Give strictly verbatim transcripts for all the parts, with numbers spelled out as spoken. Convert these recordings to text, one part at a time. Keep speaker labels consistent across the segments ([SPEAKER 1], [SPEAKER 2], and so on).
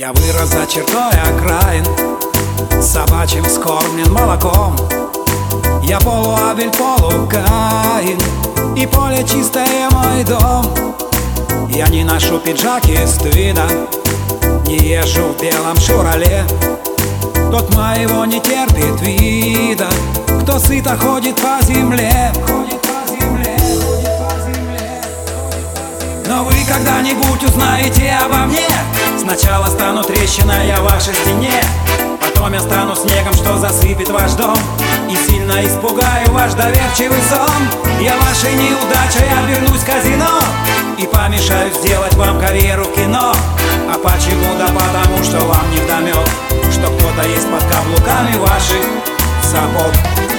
[SPEAKER 1] Я вырос за чертой окраин, собачьим скормлен молоком. Я полуавель, полукаин, и поле чистое мой дом. Я не ношу пиджак из твида, не езжу в белом шевроле. Тот моего не терпит вида, кто сыто ходит по земле. Но вы когда-нибудь узнаете обо мне. Сначала стану трещиной я в вашей стене, потом я стану снегом, что засыпет ваш дом, и сильно испугаю ваш доверчивый сон. Я вашей неудачей обернусь казино и помешаю сделать вам карьеру в кино. А почему? Да потому что вам невдомек, что кто-то есть под каблуками ваших сапог.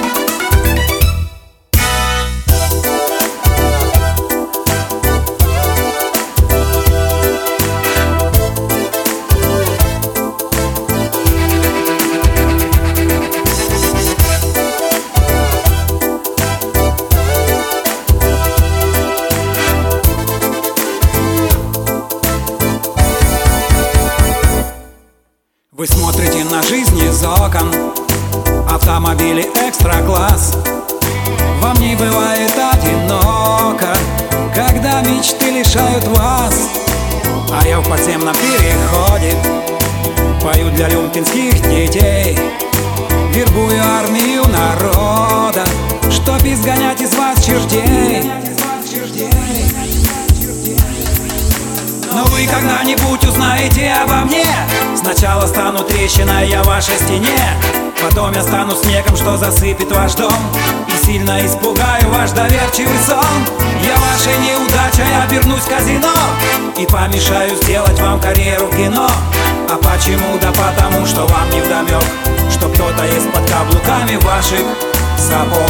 [SPEAKER 1] Вы смотрите на жизнь из окон, автомобили экстра-класс. Вам не бывает одиноко, когда мечты лишают вас. А я в подземном переходе пою для люмпинских детей, вербую армию народа, чтоб изгонять из вас чертей. Но вы когда-нибудь узнаете обо мне. Сначала стану трещиной я в вашей стене, потом я стану снегом, что засыпет ваш дом, и сильно испугаю ваш доверчивый сон. Я вашей неудачей обернусь казино и помешаю сделать вам карьеру в кино. А почему? Да потому что вам невдомек, что кто-то есть под каблуками ваших сапог.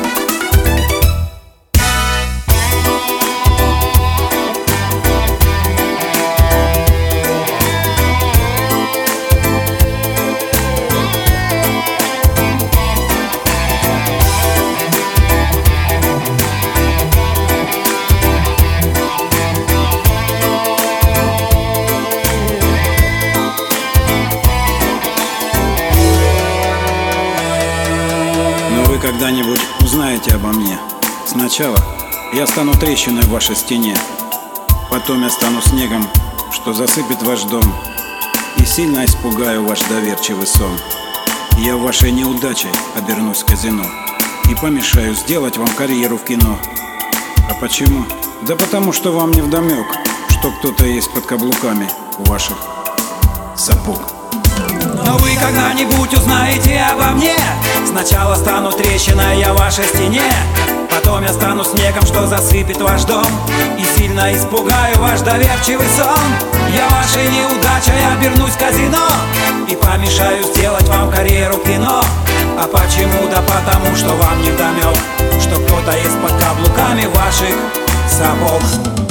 [SPEAKER 1] Вы когда-нибудь узнаете обо мне. Сначала я стану трещиной в вашей стене, потом я стану снегом, что засыпет ваш дом, и сильно испугаю ваш доверчивый сон. Я вашей неудачей обернусь в казино и помешаю сделать вам карьеру в кино. А почему? Да потому что вам невдомек, что кто-то есть под каблуками у ваших сапог. Но вы когда-нибудь узнаете обо мне. Сначала стану трещиной я в вашей стене, потом я стану снегом, что засыпет ваш дом, и сильно испугаю ваш доверчивый сон. Я вашей неудачей обернусь казино и помешаю сделать вам карьеру в кино. А почему? Да потому что вам невдомек, что кто-то есть под каблуками ваших сапог.